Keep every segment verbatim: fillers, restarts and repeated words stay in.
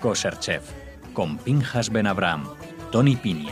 Kosher Chef, con Pinchas Ben Abraham, Tony Piña.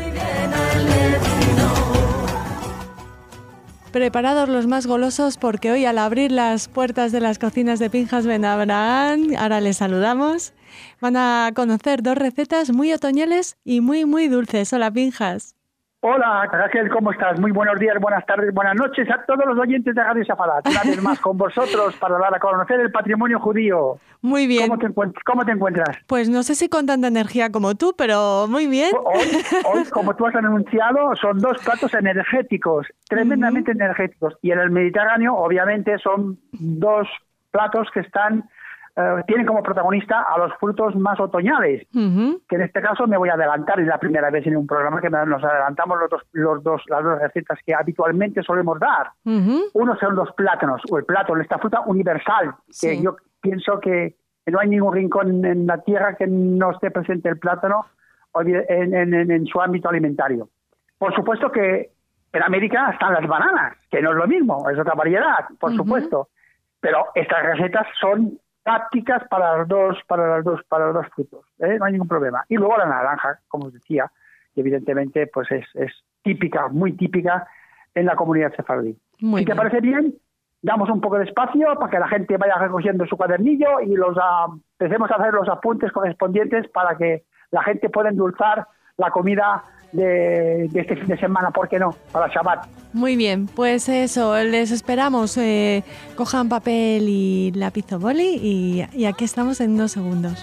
Preparados los más golosos porque hoy al abrir las puertas de las cocinas de Pinchas Ben Abraham, ahora les saludamos, van a conocer dos recetas muy otoñales y muy muy dulces. Hola Pinchas. Hola Raquel, ¿cómo estás? Muy buenos días, buenas tardes, buenas noches a todos los oyentes de Radio Safarat. Una vez más con vosotros para dar a conocer el patrimonio judío. Muy bien. ¿Cómo te, encuent- ¿Cómo te encuentras? Pues no sé si con tanta energía como tú, pero muy bien. Hoy, hoy, como tú has anunciado, son dos platos energéticos, tremendamente uh-huh. energéticos. Y en el Mediterráneo, obviamente, son dos platos que están... Uh, tienen como protagonista a los frutos más otoñales, uh-huh. que en este caso me voy a adelantar, es la primera vez en un programa que nos adelantamos los dos, los dos, las dos recetas que habitualmente solemos dar. Uh-huh. Uno son los plátanos, o el plátano, esta fruta universal, sí. que yo pienso que no hay ningún rincón en la tierra que no esté presente el plátano en, en, en, en su ámbito alimentario. Por supuesto que en América están las bananas, que no es lo mismo, es otra variedad, por uh-huh. supuesto, pero estas recetas son prácticas para los dos, para los dos, para los dos frutos, ¿eh? No hay ningún problema. Y luego la naranja, como os decía, que evidentemente pues es, es típica, muy típica en la comunidad sefardí. Si te parece bien, damos un poco de espacio para que la gente vaya recogiendo su cuadernillo y los uh, empecemos a hacer los apuntes correspondientes para que la gente pueda endulzar la comida de, de este fin de semana, ¿por qué no? Para Shabbat. Muy bien, pues eso, les esperamos. Eh, cojan papel y lápiz o boli y, y aquí estamos en unos segundos.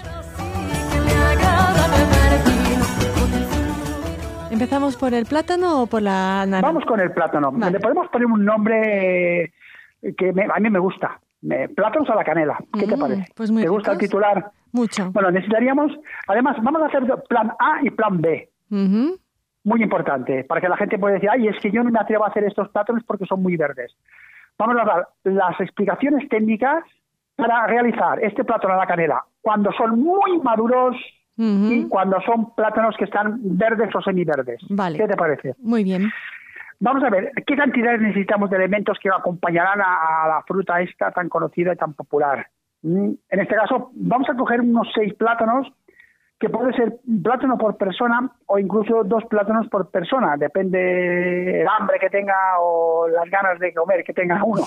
¿Empezamos por el plátano o por la naranja? Vamos con el plátano. Vale. Le podemos poner un nombre que me, a mí me gusta. Me, plátanos a la canela. ¿Qué mm, te parece? Pues muy ¿Te gusta ricos? El titular? Mucho. Bueno, necesitaríamos, además, vamos a hacer plan A y plan B. Uh-huh. Muy importante, para que la gente pueda decir, ay, es que yo no me atrevo a hacer estos plátanos porque son muy verdes. Vamos a dar las explicaciones técnicas para realizar este plátano a la canela cuando son muy maduros uh-huh. y cuando son plátanos que están verdes o semiverdes. Vale. ¿Qué te parece? Muy bien. Vamos a ver, ¿qué cantidades necesitamos de elementos que acompañarán a, a la fruta esta tan conocida y tan popular? Mm, en este caso, vamos a coger unos seis plátanos, que puede ser un plátano por persona o incluso dos plátanos por persona, depende el hambre que tenga o las ganas de comer que tenga uno.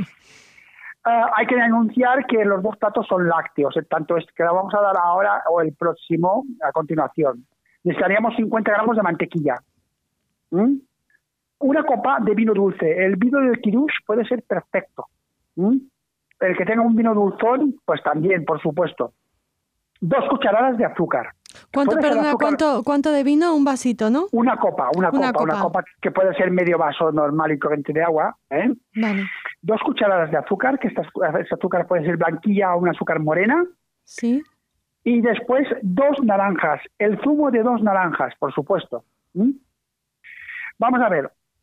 uh, hay que anunciar que los dos platos son lácteos, tanto este que vamos a dar ahora o el próximo a continuación. Necesitaríamos cincuenta gramos de mantequilla. ¿Mm? Una copa de vino dulce. El vino del Kiddush puede ser perfecto. ¿Mm? El que tenga un vino dulzón, pues también, por supuesto. Dos cucharadas de azúcar. ¿Cuánto, perdona, azúcar? ¿cuánto, ¿cuánto de vino? Un vasito, ¿no? Una copa, una, una copa, copa, una copa que puede ser medio vaso normal y corriente de agua. ¿eh? Vale. Dos cucharadas de azúcar, que esta, este azúcar puede ser blanquilla o un azúcar morena. Sí. Y después dos naranjas, el zumo de dos naranjas, por supuesto. ¿Mm? Vamos a ver.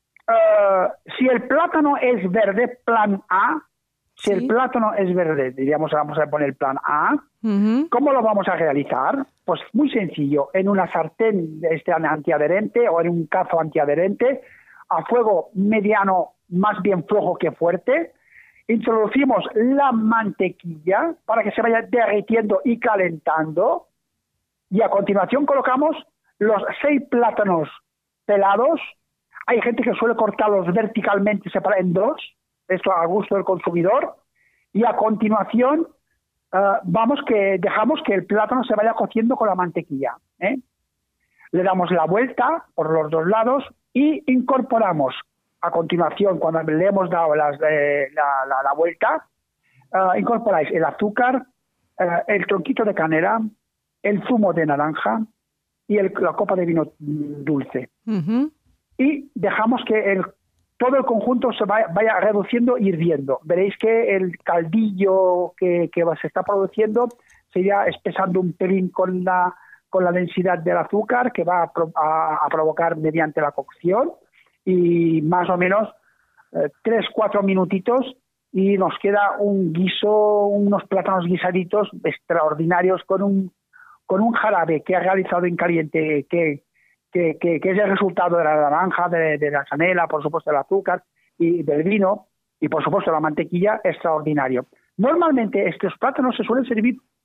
Uh, si el plátano es verde, plan A. Si sí. el plátano es verde, diríamos, vamos a poner el plan A. Uh-huh. ¿Cómo lo vamos a realizar? Pues muy sencillo, en una sartén este antiadherente o en un cazo antiadherente, a fuego mediano, más bien flojo que fuerte, introducimos la mantequilla para que se vaya derritiendo y calentando, y a continuación colocamos los seis plátanos pelados. Hay gente que suele cortarlos verticalmente, separar en dos, esto a gusto del consumidor, y a continuación uh, vamos que dejamos que el plátano se vaya cociendo con la mantequilla, ¿eh? Le damos la vuelta por los dos lados y incorporamos a continuación, cuando le hemos dado las, eh, la, la, la vuelta, uh, incorporáis el azúcar, uh, el tronquito de canela, el zumo de naranja y el, la copa de vino dulce. Uh-huh. Y dejamos que el todo el conjunto se vaya, vaya reduciendo y hirviendo. Veréis que el caldillo que, que se está produciendo se irá espesando un pelín con la, con la densidad del azúcar que va a, a, a provocar mediante la cocción, y más o menos eh, tres, cuatro minutitos y nos queda un guiso, unos plátanos guisaditos extraordinarios con un, con un jarabe que ha realizado en caliente, que Que, que, que es el resultado de la naranja, de, de la canela, por supuesto del azúcar y del vino, y por supuesto la mantequilla, extraordinario. Normalmente estos plátanos se suelen servir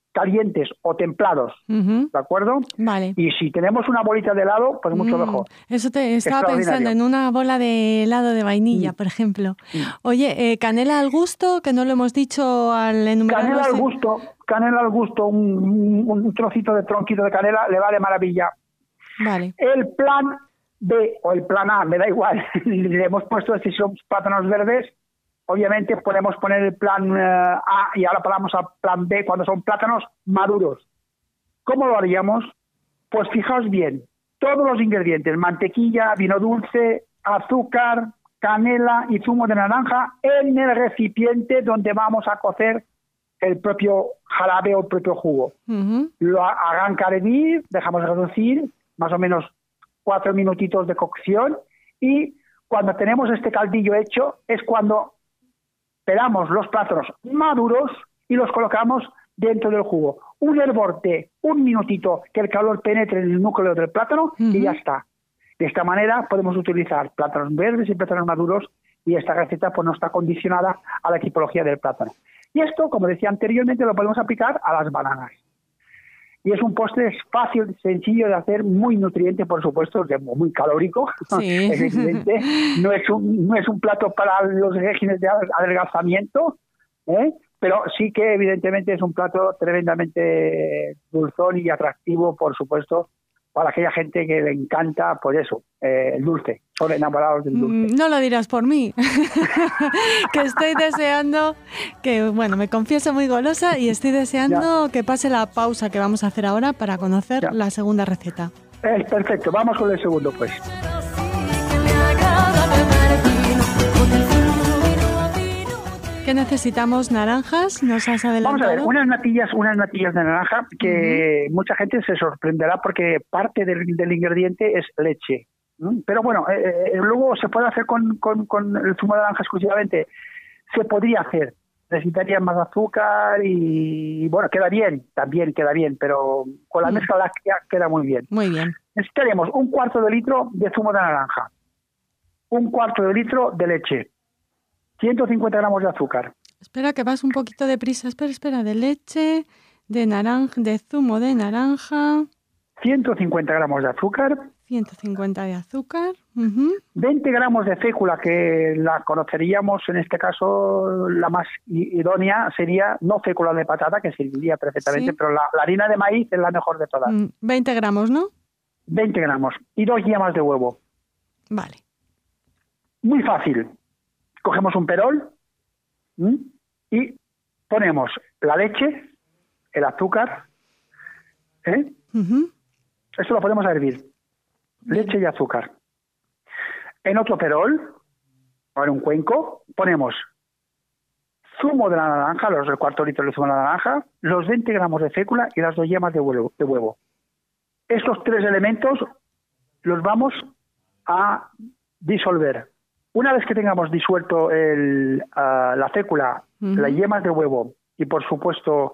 calientes o templados, uh-huh. ¿de acuerdo? Vale. Y si tenemos una bolita de helado, pues mucho mm, mejor. Eso te estaba pensando, en una bola de helado de vainilla, mm. por ejemplo. Mm. Oye, eh, canela al gusto, que no lo hemos dicho al enumerar. Canela al gusto, canela al gusto, un, un trocito de tronquito de canela le va de maravilla. Vale. El plan B o el plan A, me da igual, le hemos puesto si son plátanos verdes. Obviamente podemos poner el plan uh, A y ahora pasamos al plan B cuando son plátanos maduros. ¿Cómo lo haríamos? Pues fijaos bien, todos los ingredientes, mantequilla, vino dulce, azúcar, canela y zumo de naranja en el recipiente donde vamos a cocer el propio jarabe o el propio jugo. Uh-huh. Lo hagan hervir, dejamos reducir más o menos cuatro minutitos de cocción y cuando tenemos este caldillo hecho es cuando pelamos los plátanos maduros y los colocamos dentro del jugo. Un hervor de un minutito que el calor penetre en el núcleo del plátano uh-huh. y ya está. De esta manera podemos utilizar plátanos verdes y plátanos maduros y esta receta pues no está condicionada a la tipología del plátano. Y esto, como decía anteriormente, lo podemos aplicar a las bananas. Y es un postre fácil, sencillo de hacer, muy nutriente, por supuesto, muy calórico. Sí. Es evidente. No es un, no es un plato para los regímenes de adelgazamiento, ¿eh? Pero sí que evidentemente es un plato tremendamente dulzón y atractivo, por supuesto, para aquella gente que le encanta, pues eso, eh, el dulce, son enamorados del dulce. No lo dirás por mí, que estoy deseando, que bueno, me confieso muy golosa y estoy deseando ya. que pase la pausa que vamos a hacer ahora para conocer ya. la segunda receta. Es perfecto, vamos con el segundo pues. ¿Qué necesitamos? ¿Naranjas? ¿Nos has adelantado? Vamos a ver, unas natillas, unas natillas de naranja que uh-huh. mucha gente se sorprenderá porque parte del, del ingrediente es leche. ¿Mm? Pero bueno, eh, luego se puede hacer con, con, con el zumo de naranja exclusivamente. Se podría hacer. Necesitaría más azúcar y, bueno, queda bien, también queda bien, pero con la uh-huh. mezcla láctea queda muy bien. Muy bien. Necesitaremos un cuarto de litro de zumo de naranja, un cuarto de litro de leche, ciento cincuenta gramos de azúcar. Espera, que vas un poquito deprisa. Espera, espera, de leche, de naranja, de zumo de naranja. ciento cincuenta gramos de azúcar. ciento cincuenta de azúcar. Uh-huh. veinte gramos de fécula, que la conoceríamos, en este caso, la más idónea sería no fécula de patata, que serviría perfectamente, sí. pero la, la harina de maíz es la mejor de todas. Mm, veinte gramos, ¿no? veinte gramos. Y dos yemas de huevo. Vale. Muy fácil. Cogemos un perol ¿m? y ponemos la leche, el azúcar, ¿eh? Uh-huh. Esto lo podemos hervir. Leche y azúcar. En otro perol, o en un cuenco, ponemos zumo de la naranja, los del cuarto litro de zumo de la naranja, los veinte gramos de fécula y las dos yemas de huevo, de huevo. Estos tres elementos los vamos a disolver. Una vez que tengamos disuelto el, uh, la fécula, uh-huh. las yemas de huevo y, por supuesto,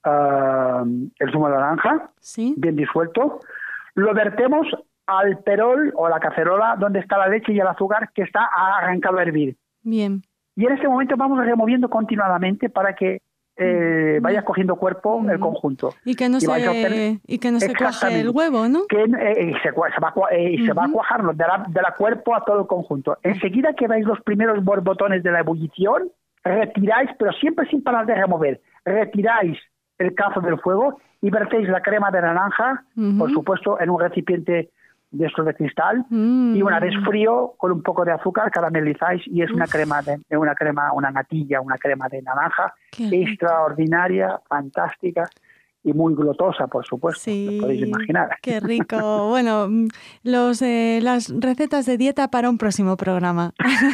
uh, el zumo de naranja, ¿sí? bien disuelto, lo vertemos al perol o la cacerola donde está la leche y el azúcar que está arrancado a hervir. Bien. Y en este momento vamos removiendo continuadamente para que eh, vaya cogiendo cuerpo uh-huh. el conjunto. Y que no, y se, obtener... y que no se cuaje el huevo, ¿no? Que eh, se, se, va, eh, uh-huh. se va a cuajar de la, de la cuerpo a todo el conjunto. Enseguida que veis los primeros borbotones de la ebullición, retiráis, pero siempre sin parar de remover, retiráis el cazo del fuego y vertéis la crema de naranja, uh-huh. por supuesto, en un recipiente de estos de cristal, uh-huh. y una vez frío, con un poco de azúcar, caramelizáis y es una crema, de, una crema, una natilla, una crema de naranja extraordinaria, fantástica y muy glotosa, por supuesto, sí, lo podéis imaginar. Qué rico. Bueno, los eh, las recetas de dieta para un próximo programa.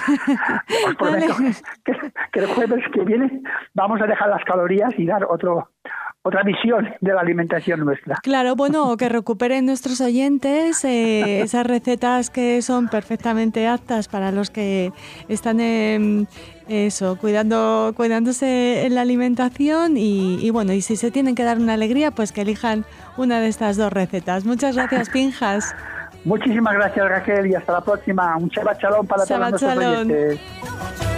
Os prometo que, que el jueves que viene vamos a dejar las calorías y dar otro otra visión de la alimentación nuestra. Claro, bueno, que recuperen nuestros oyentes eh, esas recetas que son perfectamente aptas para los que están en eso, cuidando, cuidándose en la alimentación y, y bueno, y si se tienen que dar una alegría, pues que elijan una de estas dos recetas. Muchas gracias, Pinjas. Muchísimas gracias, Raquel, y hasta la próxima. Un Shabbat Shalom para Shabbat todos nuestros Shalom. oyentes.